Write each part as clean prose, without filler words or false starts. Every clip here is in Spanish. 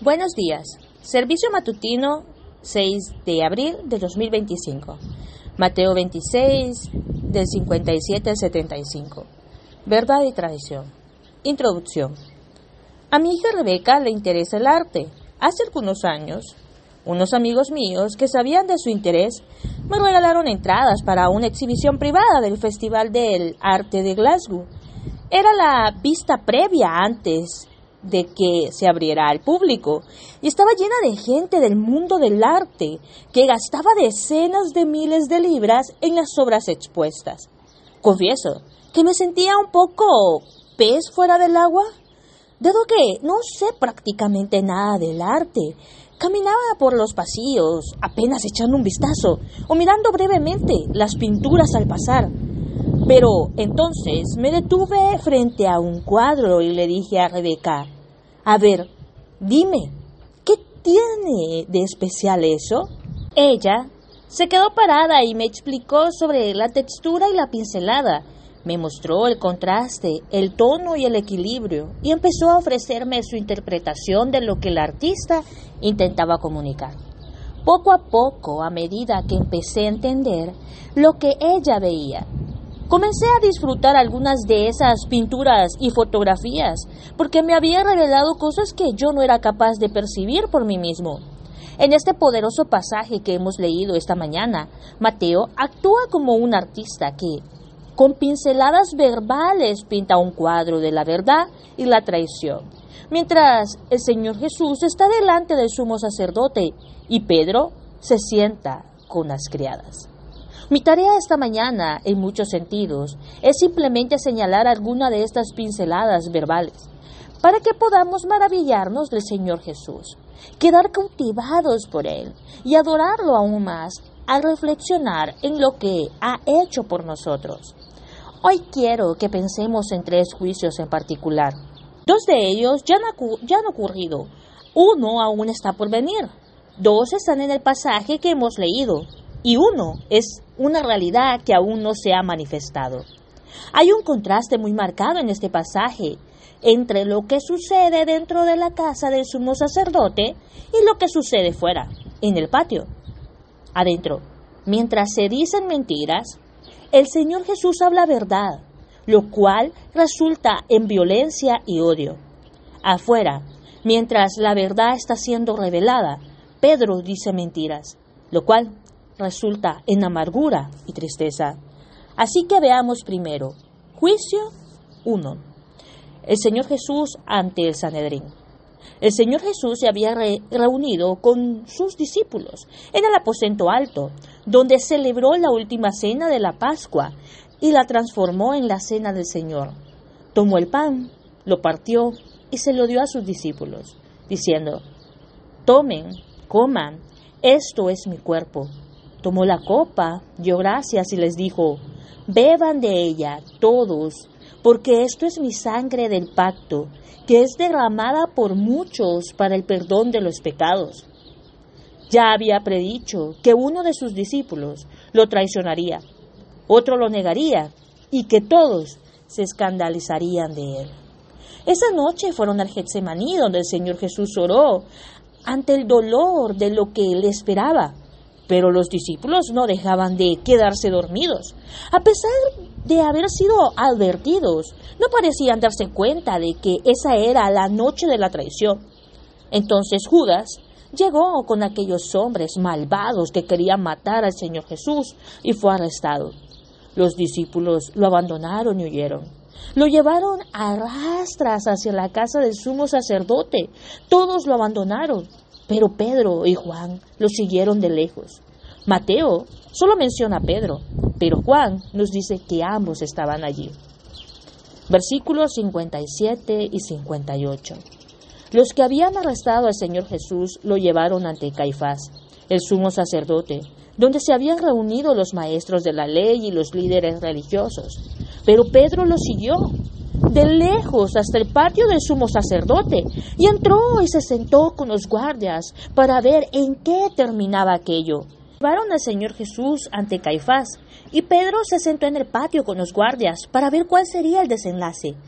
Buenos días. Servicio matutino 6 de abril de 2025. Mateo 26 del 57 al 75. Verdad y tradición. Introducción. A mi hija Rebeca le interesa el arte. Hace algunos años, unos amigos míos que sabían de su interés me regalaron entradas para una exhibición privada del Festival del Arte de Glasgow. Era la vista previa antes de que se abriera al público y estaba llena de gente del mundo del arte que gastaba decenas de miles de libras en las obras expuestas. Confieso que me sentía un poco pez fuera del agua, dado que no sé prácticamente nada del arte. Caminaba por los pasillos apenas echando un vistazo o mirando brevemente las pinturas al pasar. Pero entonces me detuve frente a un cuadro y le dije a Rebeca: a ver, dime, ¿qué tiene de especial eso? Ella se quedó parada y me explicó sobre la textura y la pincelada. Me mostró el contraste, el tono y el equilibrio y empezó a ofrecerme su interpretación de lo que el artista intentaba comunicar. Poco a poco, a medida que empecé a entender lo que ella veía, comencé a disfrutar algunas de esas pinturas y fotografías porque me había revelado cosas que yo no era capaz de percibir por mí mismo. En este poderoso pasaje que hemos leído esta mañana, Mateo actúa como un artista que, con pinceladas verbales, pinta un cuadro de la verdad y la traición, mientras el Señor Jesús está delante del sumo sacerdote y Pedro se sienta con las criadas. Mi tarea esta mañana, en muchos sentidos, es simplemente señalar alguna de estas pinceladas verbales, para que podamos maravillarnos del Señor Jesús, quedar cautivados por Él y adorarlo aún más al reflexionar en lo que ha hecho por nosotros. Hoy quiero que pensemos en 3 juicios en particular. 2 de ellos ya han ocurrido, 1 aún está por venir, 2 están en el pasaje que hemos leído, y 1 es una realidad que aún no se ha manifestado. Hay un contraste muy marcado en este pasaje entre lo que sucede dentro de la casa del sumo sacerdote y lo que sucede fuera, en el patio. Adentro, mientras se dicen mentiras, el Señor Jesús habla verdad, lo cual resulta en violencia y odio. Afuera, mientras la verdad está siendo revelada, Pedro dice mentiras, lo cual resulta en amargura y tristeza. Así que veamos primero. Juicio 1. El Señor Jesús ante el Sanedrín. El Señor Jesús se había reunido con sus discípulos en el aposento alto, donde celebró la última cena de la Pascua y la transformó en la cena del Señor. Tomó el pan, lo partió y se lo dio a sus discípulos, diciendo: tomen, coman, esto es mi cuerpo. Tomó la copa, dio gracias y les dijo: beban de ella todos, porque esto es mi sangre del pacto, que es derramada por muchos para el perdón de los pecados. Ya había predicho que uno de sus discípulos lo traicionaría, otro lo negaría y que todos se escandalizarían de él. Esa noche fueron al Getsemaní, donde el Señor Jesús oró ante el dolor de lo que él esperaba. Pero los discípulos no dejaban de quedarse dormidos. A pesar de haber sido advertidos, no parecían darse cuenta de que esa era la noche de la traición. Entonces Judas llegó con aquellos hombres malvados que querían matar al Señor Jesús y fue arrestado. Los discípulos lo abandonaron y huyeron. Lo llevaron a rastras hacia la casa del sumo sacerdote. Todos lo abandonaron, pero Pedro y Juan lo siguieron de lejos. Mateo solo menciona a Pedro, pero Juan nos dice que ambos estaban allí. Versículos 57 y 58. Los que habían arrestado al Señor Jesús lo llevaron ante Caifás, el sumo sacerdote, donde se habían reunido los maestros de la ley y los líderes religiosos. Pero Pedro lo siguió de lejos hasta el patio del sumo sacerdote y entró y se sentó con los guardias para ver en qué terminaba aquello. Llevaron al Señor Jesús ante Caifás y Pedro se sentó en el patio con los guardias para ver cuál sería el desenlace.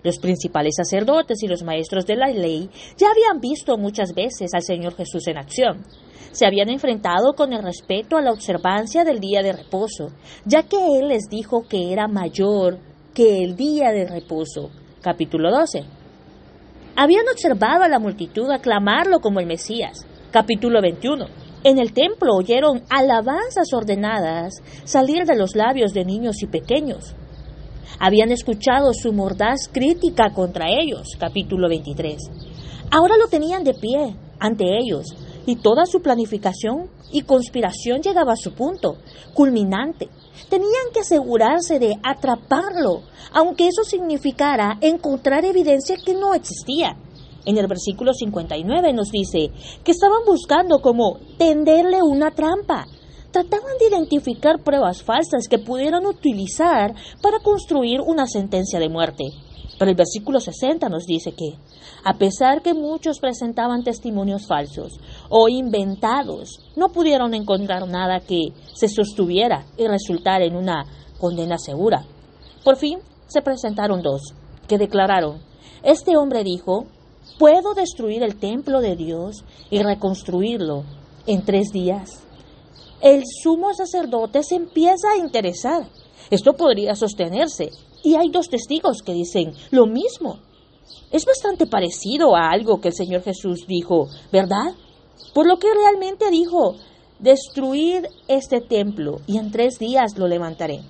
Los principales sacerdotes y los maestros de la ley ya habían visto muchas veces al Señor Jesús en acción. Se habían enfrentado con el respeto a la observancia del día de reposo, ya que Él les dijo que era mayor que el día de reposo. Capítulo 12. Habían observado a la multitud aclamarlo como el Mesías. Capítulo 21. En el templo oyeron alabanzas ordenadas salir de los labios de niños y pequeños. Habían escuchado su mordaz crítica contra ellos. Capítulo 23. Ahora lo tenían de pie ante ellos, y toda su planificación y conspiración llegaba a su punto culminante. Tenían que asegurarse de atraparlo, aunque eso significara encontrar evidencia que no existía. En el versículo 59 nos dice que estaban buscando cómo tenderle una trampa. Trataban de identificar pruebas falsas que pudieran utilizar para construir una sentencia de muerte. Pero el versículo 60 nos dice que, a pesar que muchos presentaban testimonios falsos o inventados, no pudieron encontrar nada que se sostuviera y resultara en una condena segura. Por fin se presentaron dos, que declararon: este hombre dijo: puedo destruir el templo de Dios y reconstruirlo en 3 días. El sumo sacerdote se empieza a interesar. Esto podría sostenerse, y hay 2 testigos que dicen lo mismo. Es bastante parecido a algo que el Señor Jesús dijo, ¿verdad? Por lo que realmente dijo: destruid este templo y en 3 días lo levantaré.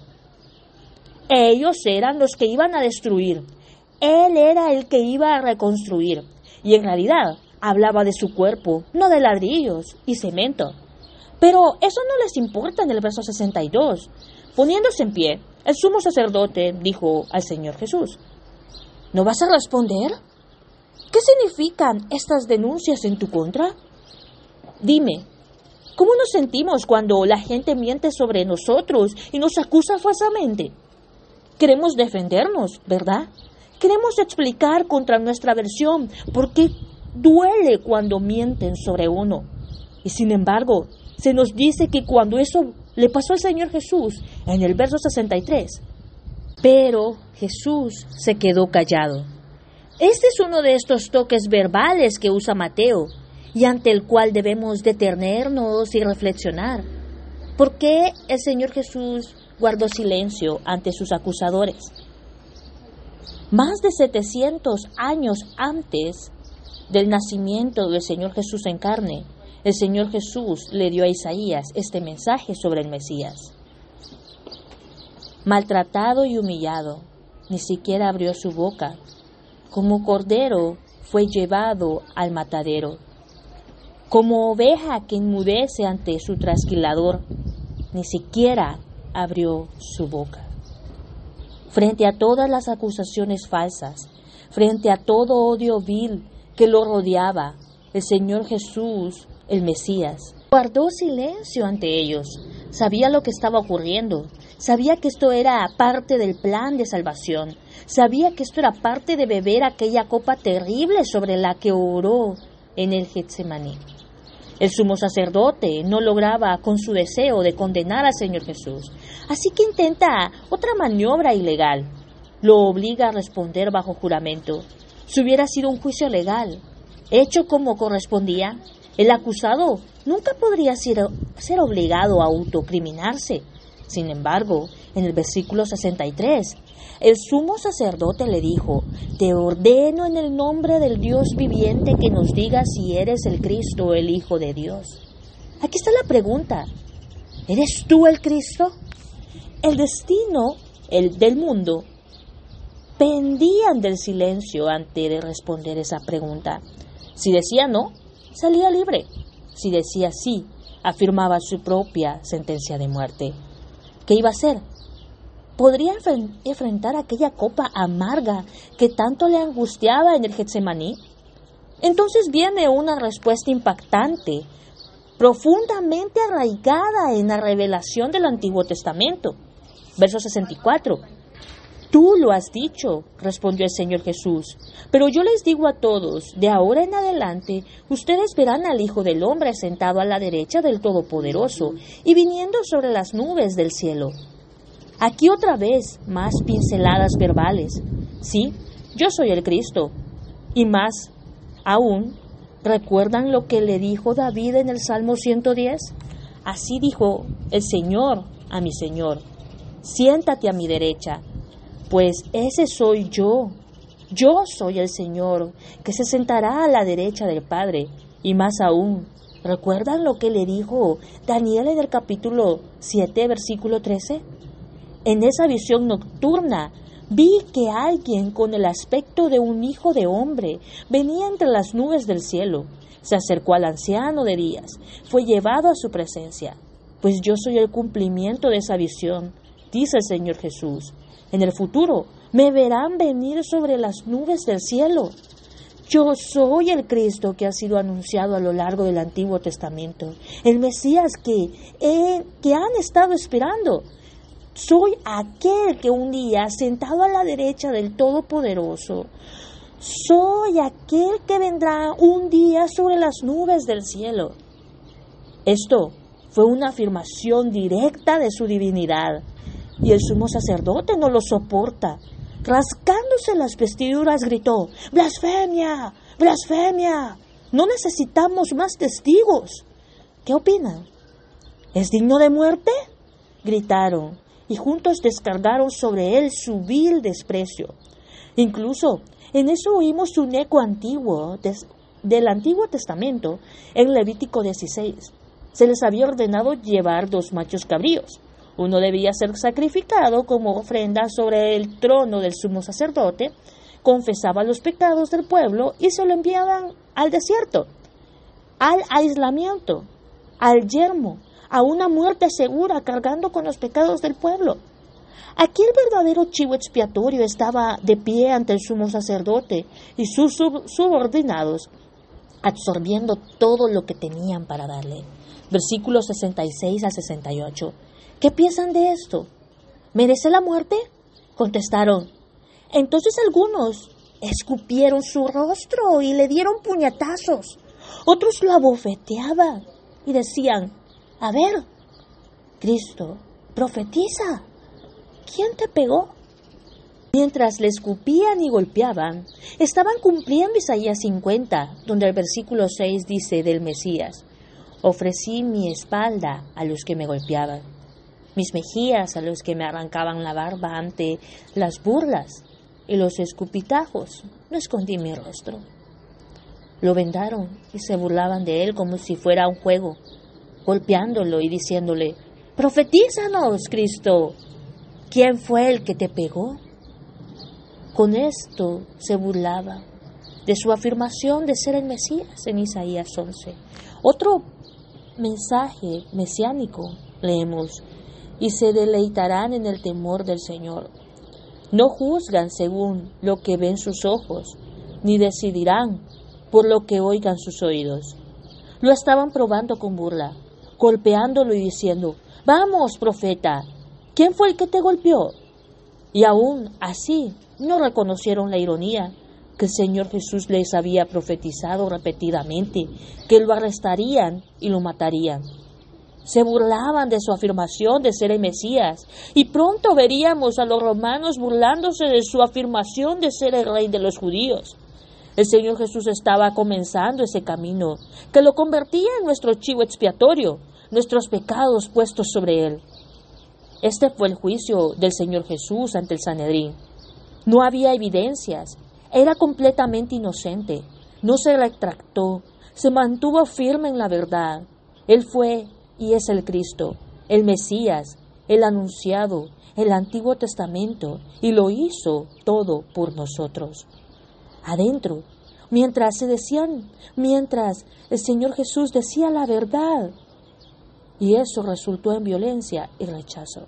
Ellos eran los que iban a destruir. Él era el que iba a reconstruir. Y en realidad hablaba de su cuerpo, no de ladrillos y cemento. Pero eso no les importa en el verso 62. Poniéndose en pie, el sumo sacerdote dijo al Señor Jesús: ¿no vas a responder? ¿Qué significan estas denuncias en tu contra? Dime, ¿cómo nos sentimos cuando la gente miente sobre nosotros y nos acusa falsamente? Queremos defendernos, ¿verdad? Queremos explicar contra nuestra versión por qué duele cuando mienten sobre uno. Y sin embargo, se nos dice que cuando eso le pasó al Señor Jesús, en el verso 63, pero Jesús se quedó callado. Este es uno de estos toques verbales que usa Mateo y ante el cual debemos detenernos y reflexionar. ¿Por qué el Señor Jesús guardó silencio ante sus acusadores? Más de 700 años antes del nacimiento del Señor Jesús en carne, el Señor Jesús le dio a Isaías este mensaje sobre el Mesías. Maltratado y humillado, ni siquiera abrió su boca. Como cordero fue llevado al matadero. Como oveja que enmudece ante su trasquilador, ni siquiera abrió su boca. Frente a todas las acusaciones falsas, frente a todo odio vil que lo rodeaba, el Señor Jesús, el Mesías, guardó silencio ante ellos. Sabía lo que estaba ocurriendo, sabía que esto era parte del plan de salvación, sabía que esto era parte de beber aquella copa terrible sobre la que oró en el Getsemaní. El sumo sacerdote no lograba con su deseo de condenar al Señor Jesús, así que intenta otra maniobra ilegal. Lo obliga a responder bajo juramento. Si hubiera sido un juicio legal, hecho como correspondía, el acusado nunca podría ser obligado a autocriminarse. Sin embargo, en el versículo 63, el sumo sacerdote le dijo: te ordeno en el nombre del Dios viviente que nos digas si eres el Cristo, el Hijo de Dios. Aquí está la pregunta: ¿eres tú el Cristo? El destino del mundo pendían del silencio antes de responder esa pregunta. Si decía no, salía libre. Si decía sí, afirmaba su propia sentencia de muerte. ¿Qué iba a hacer? ¿Podría enfrentar aquella copa amarga que tanto le angustiaba en el Getsemaní? Entonces viene una respuesta impactante, profundamente arraigada en la revelación del Antiguo Testamento. Verso 64. Tú lo has dicho, respondió el Señor Jesús, pero yo les digo a todos, de ahora en adelante, ustedes verán al Hijo del Hombre sentado a la derecha del Todopoderoso y viniendo sobre las nubes del cielo. Aquí otra vez más pinceladas verbales. Sí, yo soy el Cristo. Y más aún, ¿recuerdan lo que le dijo David en el Salmo 110? Así dijo el Señor a mi Señor: siéntate a mi derecha, pues ese soy yo. Yo soy el Señor, que se sentará a la derecha del Padre. Y más aún, ¿recuerdan lo que le dijo Daniel en el capítulo 7, versículo 13? En esa visión nocturna vi que alguien con el aspecto de un hijo de hombre venía entre las nubes del cielo. Se acercó al anciano de días, fue llevado a su presencia. Pues yo soy el cumplimiento de esa visión, dice el Señor Jesús. En el futuro me verán venir sobre las nubes del cielo. Yo soy el Cristo que ha sido anunciado a lo largo del Antiguo Testamento, el Mesías que han estado esperando. Soy aquel que un día, sentado a la derecha del Todopoderoso, soy aquel que vendrá un día sobre las nubes del cielo. Esto fue una afirmación directa de su divinidad, y el sumo sacerdote no lo soporta. Rascándose las vestiduras gritó: ¡blasfemia! ¡Blasfemia! No necesitamos más testigos. ¿Qué opinan? ¿Es digno de muerte?, gritaron, y juntos descargaron sobre él su vil desprecio. Incluso en eso oímos un eco antiguo del Antiguo Testamento. En Levítico 16 se les había ordenado llevar 2 machos cabríos. Uno debía ser sacrificado como ofrenda sobre el trono del sumo sacerdote, confesaba los pecados del pueblo y se lo enviaban al desierto, al aislamiento, al yermo, a una muerte segura cargando con los pecados del pueblo. Aquí el verdadero chivo expiatorio estaba de pie ante el sumo sacerdote y sus subordinados, absorbiendo todo lo que tenían para darle. Versículos 66 a 68. ¿Qué piensan de esto? ¿Merece la muerte? Contestaron. Entonces algunos escupieron su rostro y le dieron puñetazos. Otros lo abofeteaban y decían: a ver, Cristo, profetiza, ¿quién te pegó? Mientras le escupían y golpeaban, estaban cumpliendo Isaías 50, donde el versículo 6 dice del Mesías: ofrecí mi espalda a los que me golpeaban, mis mejillas a los que me arrancaban la barba ante las burlas y los escupitajos. No escondí mi rostro. Lo vendaron y se burlaban de él como si fuera un juego, golpeándolo y diciéndole: profetízanos, Cristo, ¿quién fue el que te pegó? Con esto se burlaba de su afirmación de ser el Mesías en Isaías 11. Otro mensaje mesiánico leemos: y se deleitarán en el temor del Señor. No juzgan según lo que ven sus ojos, ni decidirán por lo que oigan sus oídos. Lo estaban probando con burla, golpeándolo y diciendo: vamos, profeta, ¿quién fue el que te golpeó? Y aún así no reconocieron la ironía que el Señor Jesús les había profetizado repetidamente, que lo arrestarían y lo matarían. Se burlaban de su afirmación de ser el Mesías, y pronto veríamos a los romanos burlándose de su afirmación de ser el rey de los judíos. El Señor Jesús estaba comenzando ese camino que lo convertía en nuestro chivo expiatorio, nuestros pecados puestos sobre él. Este fue el juicio del Señor Jesús ante el Sanedrín. No había evidencias, era completamente inocente, no se retractó, se mantuvo firme en la verdad. Él fue y es el Cristo, el Mesías, el anunciado, el Antiguo Testamento, y lo hizo todo por nosotros. Adentro, mientras el Señor Jesús decía la verdad, y eso resultó en violencia y rechazo.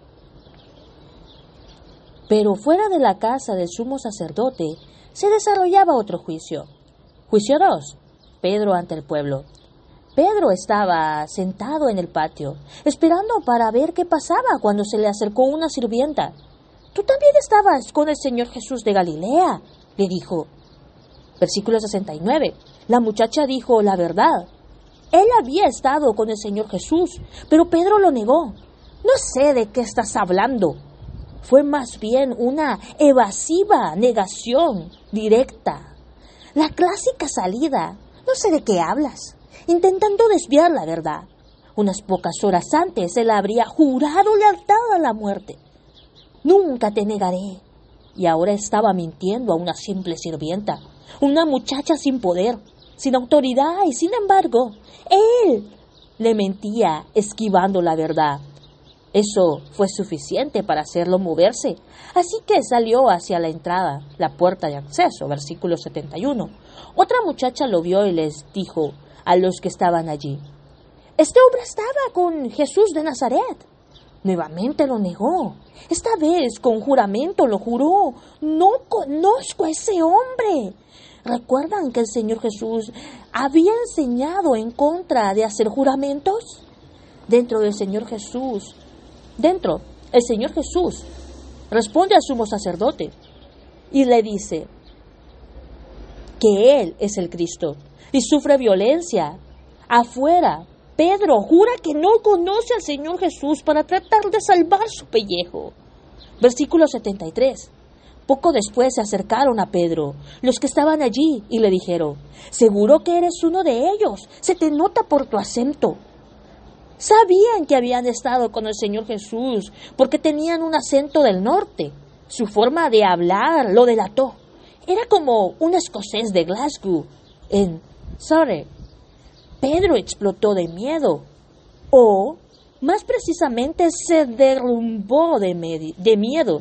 Pero fuera de la casa del sumo sacerdote se desarrollaba otro juicio. Juicio 2. Pedro ante el pueblo. Pedro estaba sentado en el patio, esperando para ver qué pasaba cuando se le acercó una sirvienta. «Tú también estabas con el Señor Jesús de Galilea», le dijo. Versículo 69. La muchacha dijo la verdad. Él había estado con el Señor Jesús, pero Pedro lo negó. «No sé de qué estás hablando». fue más bien una evasiva negación directa. La clásica salida, no sé de qué hablas, intentando desviar la verdad. Unas pocas horas antes él habría jurado lealtad a la muerte. Nunca te negaré. Y ahora estaba mintiendo a una simple sirvienta, una muchacha sin poder, sin autoridad, y sin embargo, él le mentía esquivando la verdad. Eso fue suficiente para hacerlo moverse, así que salió hacia la entrada, la puerta de acceso, versículo 71. Otra muchacha lo vio y les dijo a los que estaban allí: «Este hombre estaba con Jesús de Nazaret». Nuevamente lo negó. Esta vez con juramento lo juró: «No conozco a ese hombre». ¿Recuerdan que el Señor Jesús había enseñado en contra de hacer juramentos? El Señor Jesús responde al sumo sacerdote y le dice que Él es el Cristo y sufre violencia afuera. Pedro jura que no conoce al Señor Jesús para tratar de salvar su pellejo. Versículo 73. Poco después se acercaron a Pedro los que estaban allí y le dijeron: «Seguro que eres uno de ellos, se te nota por tu acento». Sabían que habían estado con el Señor Jesús porque tenían un acento del norte. Su forma de hablar lo delató. Era como un escocés de Glasgow en Surrey. Pedro explotó de miedo, o más precisamente se derrumbó de miedo.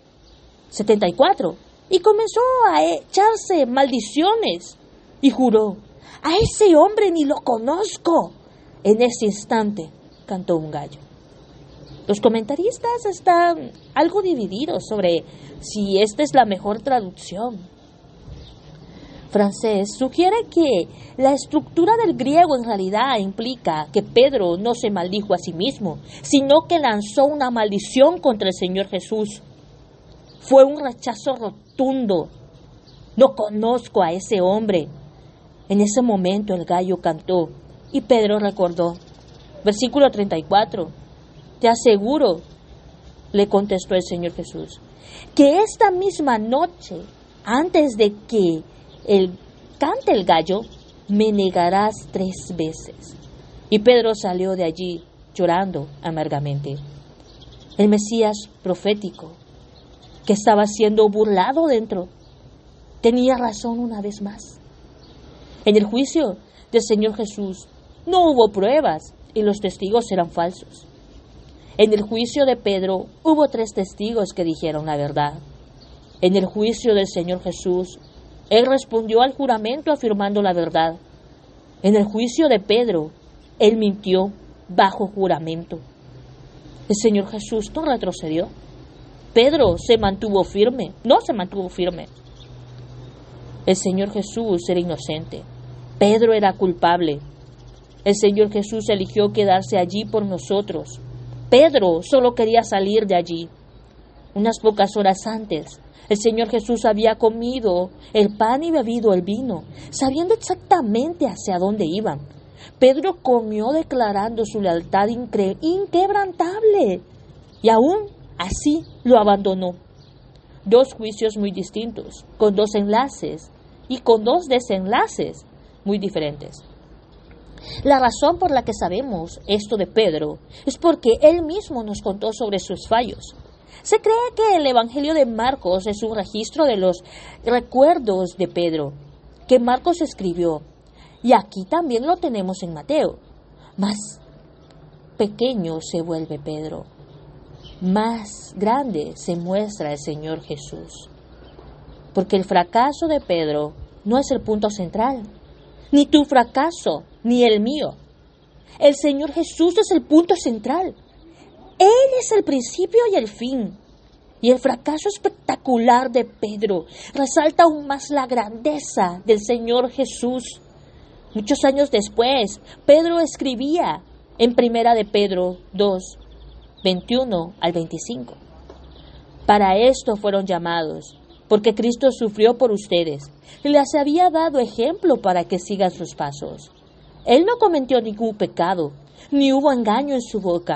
74. Y comenzó a echarse maldiciones y juró: «A ese hombre ni lo conozco». En ese instante cantó un gallo. Los comentaristas están algo divididos sobre si esta es la mejor traducción. Francés sugiere que la estructura del griego en realidad implica que Pedro no se maldijo a sí mismo, sino que lanzó una maldición contra el Señor Jesús. Fue un rechazo rotundo. «No conozco a ese hombre». En ese momento el gallo cantó y Pedro recordó. Versículo 34. «Te aseguro», le contestó el Señor Jesús, «que esta misma noche, antes de que cante el gallo, me negarás 3 veces». Y Pedro salió de allí llorando amargamente. El Mesías profético, que estaba siendo burlado dentro, tenía razón una vez más. En el juicio del Señor Jesús no hubo pruebas y los testigos eran falsos. En el juicio de Pedro hubo 3 testigos que dijeron la verdad. En el juicio del Señor Jesús, Él respondió al juramento afirmando la verdad. En el juicio de Pedro, Él mintió bajo juramento. El Señor Jesús no retrocedió. Pedro no se mantuvo firme. El Señor Jesús era inocente. Pedro era culpable. El Señor Jesús eligió quedarse allí por nosotros. Pedro solo quería salir de allí. Unas pocas horas antes, el Señor Jesús había comido el pan y bebido el vino, sabiendo exactamente hacia dónde iban. Pedro comió declarando su lealtad inquebrantable y aún así lo abandonó. 2 juicios muy distintos, con 2 enlaces y con 2 desenlaces muy diferentes. La razón por la que sabemos esto de Pedro es porque él mismo nos contó sobre sus fallos. Se cree que el Evangelio de Marcos es un registro de los recuerdos de Pedro, que Marcos escribió, y aquí también lo tenemos en Mateo. Más pequeño se vuelve Pedro, más grande se muestra el Señor Jesús. Porque el fracaso de Pedro no es el punto central, ni tu fracaso, ni el mío. El Señor Jesús es el punto central. Él es el principio y el fin. Y el fracaso espectacular de Pedro resalta aún más la grandeza del Señor Jesús. Muchos años después, Pedro escribía en 1 de Pedro 2, 21 al 25. Para esto fueron llamados, porque Cristo sufrió por ustedes, y les había dado ejemplo para que sigan sus pasos. Él no cometió ningún pecado, ni hubo engaño en su boca.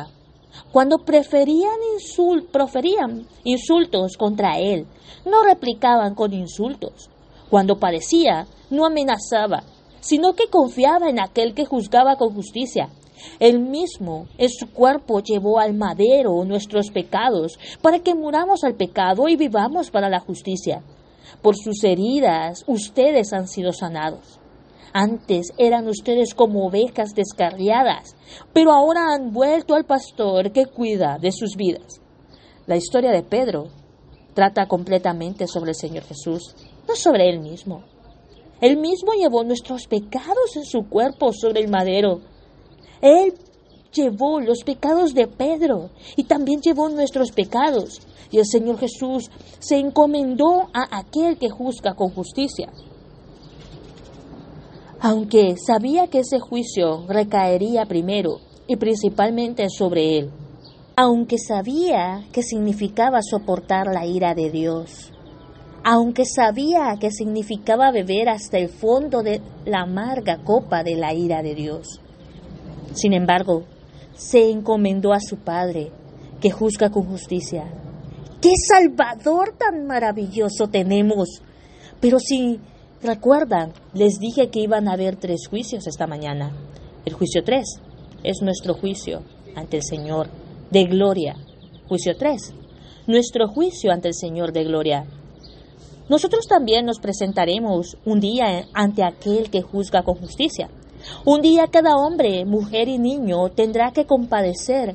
Cuando proferían insultos contra él, no replicaban con insultos. Cuando padecía, no amenazaba, sino que confiaba en aquel que juzgaba con justicia. Él mismo en su cuerpo llevó al madero nuestros pecados, para que muramos al pecado y vivamos para la justicia. Por sus heridas ustedes han sido sanados. Antes eran ustedes como ovejas descarriadas, pero ahora han vuelto al pastor que cuida de sus vidas. La historia de Pedro trata completamente sobre el Señor Jesús, no sobre él mismo. Él mismo llevó nuestros pecados en su cuerpo sobre el madero. Él llevó los pecados de Pedro y también llevó nuestros pecados. Y el Señor Jesús se encomendó a aquel que juzga con justicia. Aunque sabía que ese juicio recaería primero y principalmente sobre él. Aunque sabía que significaba soportar la ira de Dios. Aunque sabía que significaba beber hasta el fondo de la amarga copa de la ira de Dios. Sin embargo, se encomendó a su Padre, que juzga con justicia. ¡Qué Salvador tan maravilloso tenemos! Pero si recuerdan, les dije que iban a haber 3 juicios esta mañana. El juicio 3 es nuestro juicio ante el Señor de gloria. Juicio 3, nuestro juicio ante el Señor de gloria. Nosotros también nos presentaremos un día ante aquel que juzga con justicia. Un día cada hombre, mujer y niño tendrá que comparecer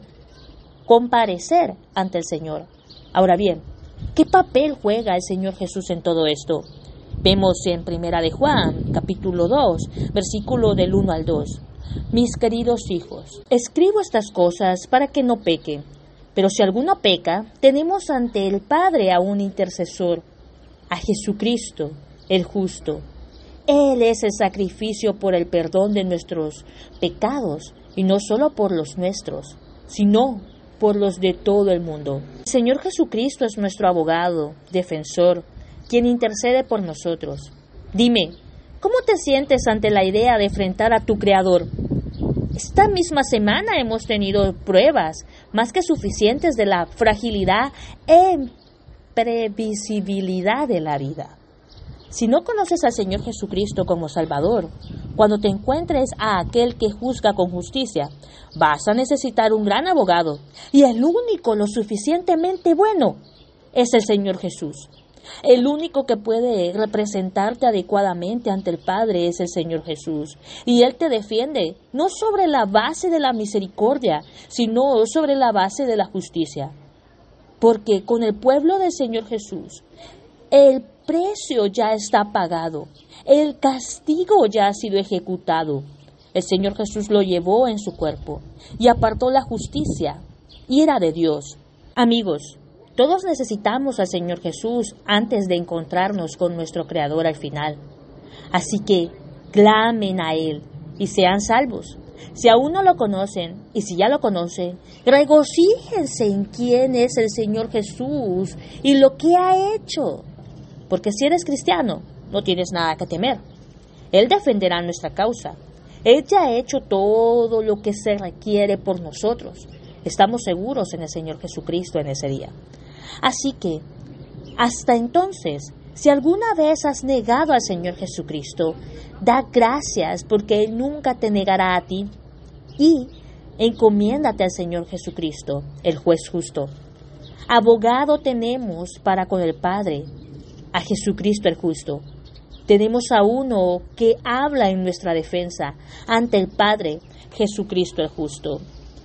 ante el Señor. Ahora bien, ¿qué papel juega el Señor Jesús en todo esto? Vemos en 1 de Juan, capítulo 2, versículo del 1 al 2. Mis queridos hijos, escribo estas cosas para que no pequen. Pero si alguno peca, tenemos ante el Padre a un intercesor, a Jesucristo, el justo. Él es el sacrificio por el perdón de nuestros pecados, y no solo por los nuestros, sino por los de todo el mundo. El Señor Jesucristo es nuestro abogado, defensor, quien intercede por nosotros. Dime, ¿cómo te sientes ante la idea de enfrentar a tu Creador? Esta misma semana hemos tenido pruebas más que suficientes de la fragilidad e imprevisibilidad de la vida. Si no conoces al Señor Jesucristo como Salvador, cuando te encuentres a aquel que juzga con justicia, vas a necesitar un gran abogado, y el único lo suficientemente bueno es el Señor Jesús. El único que puede representarte adecuadamente ante el Padre es el Señor Jesús, y Él te defiende no sobre la base de la misericordia, sino sobre la base de la justicia. Porque con el pueblo del Señor Jesús, el precio ya está pagado, el castigo ya ha sido ejecutado. El Señor Jesús lo llevó en su cuerpo y apartó la justicia, y era de Dios. Amigos, todos necesitamos al Señor Jesús antes de encontrarnos con nuestro Creador al final. Así que clamen a Él y sean salvos. Si aún no lo conocen, y si ya lo conocen, regocíjense en quién es el Señor Jesús y lo que ha hecho. Porque si eres cristiano, no tienes nada que temer. Él defenderá nuestra causa. Él ya ha hecho todo lo que se requiere por nosotros. Estamos seguros en el Señor Jesucristo en ese día. Así que, hasta entonces, si alguna vez has negado al Señor Jesucristo, da gracias porque Él nunca te negará a ti, y encomiéndate al Señor Jesucristo, el juez justo. Abogado tenemos para con el Padre, a Jesucristo el justo. Tenemos a uno que habla en nuestra defensa ante el Padre, Jesucristo el justo.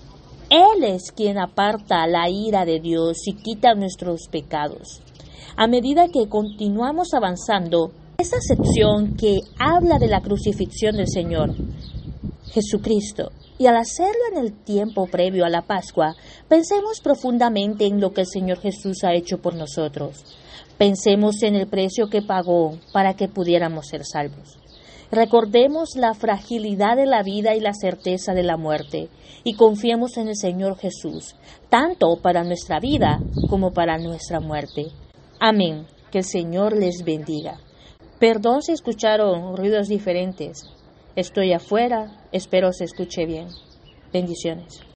Él es quien aparta la ira de Dios y quita nuestros pecados. A medida que continuamos avanzando, esta sección que habla de la crucifixión del Señor Jesucristo, y al hacerlo en el tiempo previo a la Pascua, pensemos profundamente en lo que el Señor Jesús ha hecho por nosotros. Pensemos en el precio que pagó para que pudiéramos ser salvos. Recordemos la fragilidad de la vida y la certeza de la muerte, y confiemos en el Señor Jesús, tanto para nuestra vida como para nuestra muerte. Amén. Que el Señor les bendiga. Perdón si escucharon ruidos diferentes. Estoy afuera, espero se escuche bien. Bendiciones.